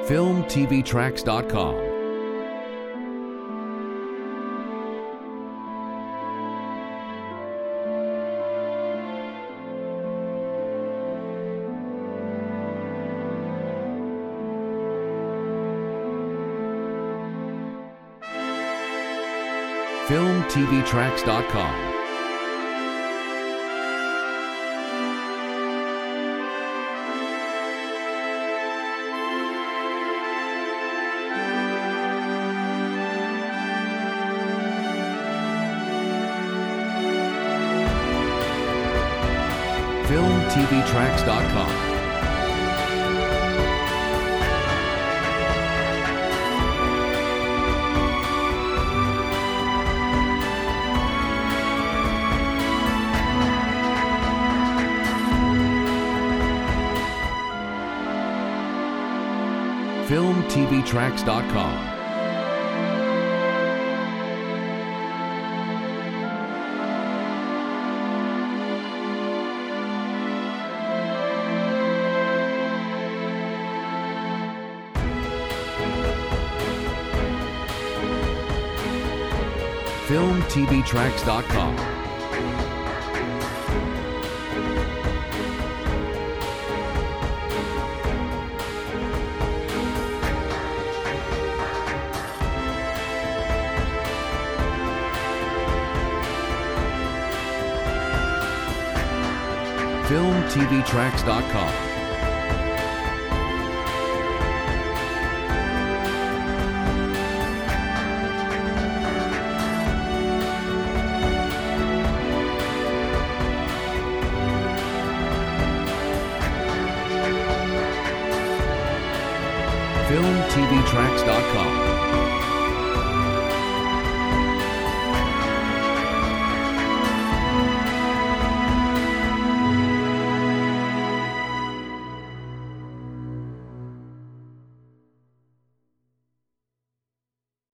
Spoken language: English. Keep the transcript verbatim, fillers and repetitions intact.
film t v tracks dot com. film t v tracks dot com. film t v tracks dot com. film t v tracks dot com. film t v tracks dot com. film t v tracks dot com. film t v tracks dot com.